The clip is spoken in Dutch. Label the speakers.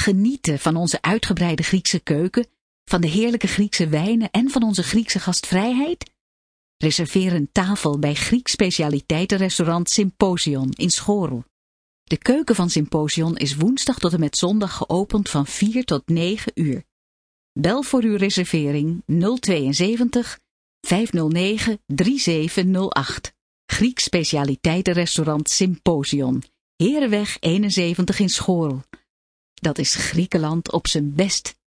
Speaker 1: genieten van onze uitgebreide Griekse keuken, van de heerlijke Griekse wijnen en van onze Griekse gastvrijheid? Reserveer een tafel bij Grieks specialiteitenrestaurant Symposion in Schorl. De keuken van Symposion is woensdag tot en met zondag geopend van 4 tot 9 uur. Bel voor uw reservering 072 509 3708. Grieks specialiteitenrestaurant Symposion, Herenweg 71 in Schorl. Dat is Griekenland op zijn best.